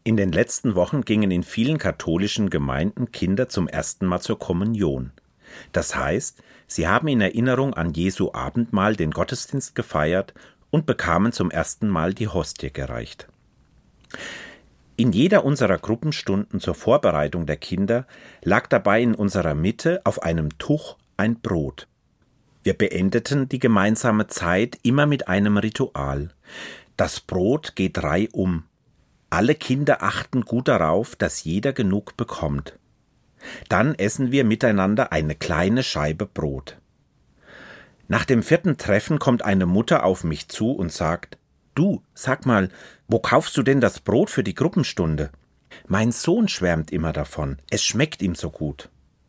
In den letzten Wochen gingen in vielen katholischen Gemeinden Kinder zum ersten Mal zur Kommunion. Das heißt, sie haben in Erinnerung an Jesu Abendmahl den Gottesdienst gefeiert und bekamen zum ersten Mal die Hostie gereicht. In jeder unserer Gruppenstunden zur Vorbereitung der Kinder lag dabei in unserer Mitte auf einem Tuch ein Brot. Wir beendeten die gemeinsame Zeit immer mit einem Ritual. Das Brot geht reihum. Alle Kinder achten gut darauf, dass jeder genug bekommt. Dann essen wir miteinander eine kleine Scheibe Brot. Nach dem 4. Treffen kommt eine Mutter auf mich zu und sagt: »Du, sag mal, wo kaufst du denn das Brot für die Gruppenstunde? Mein Sohn schwärmt immer davon, es schmeckt ihm so gut.«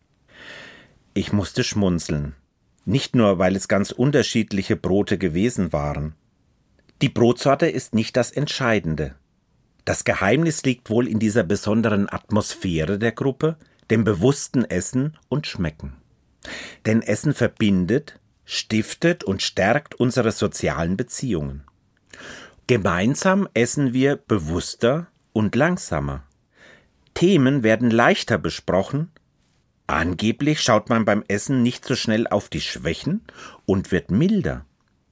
Ich musste schmunzeln. Nicht nur, weil es ganz unterschiedliche Brote gewesen waren. Die Brotsorte ist nicht das Entscheidende. Das Geheimnis liegt wohl in dieser besonderen Atmosphäre der Gruppe, dem bewussten Essen und Schmecken. Denn Essen verbindet, stiftet und stärkt unsere sozialen Beziehungen. Gemeinsam essen wir bewusster und langsamer. Themen werden leichter besprochen. Angeblich schaut man beim Essen nicht so schnell auf die Schwächen und wird milder.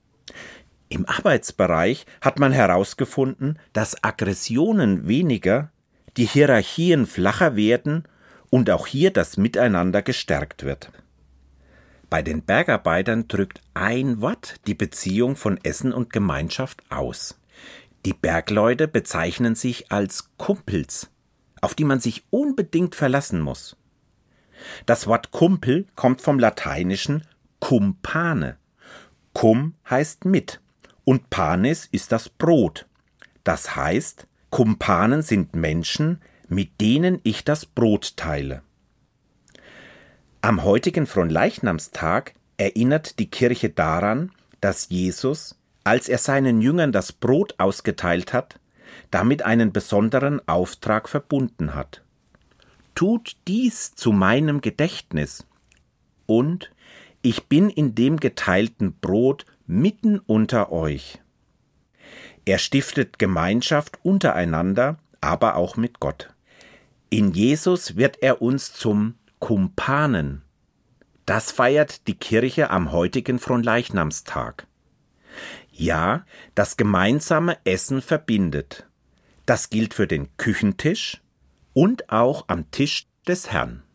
Im Arbeitsbereich hat man herausgefunden, dass Aggressionen weniger, die Hierarchien flacher werden und auch hier das Miteinander gestärkt wird. Bei den Bergarbeitern drückt ein Wort die Beziehung von Essen und Gemeinschaft aus. Die Bergleute bezeichnen sich als Kumpels, auf die man sich unbedingt verlassen muss. Das Wort Kumpel kommt vom lateinischen Cumpane. Cum heißt mit und panis ist das Brot. Das heißt, Kumpanen sind Menschen, mit denen ich das Brot teile. Am heutigen Fronleichnamstag erinnert die Kirche daran, dass Jesus, als er seinen Jüngern das Brot ausgeteilt hat, damit einen besonderen Auftrag verbunden hat. Tut dies zu meinem Gedächtnis. Und ich bin in dem geteilten Brot mitten unter euch. Er stiftet Gemeinschaft untereinander, aber auch mit Gott. In Jesus wird er uns zum Kumpanen. Das feiert die Kirche am heutigen Fronleichnamstag. Ja, das gemeinsame Essen verbindet. Das gilt für den Küchentisch und auch am Tisch des Herrn.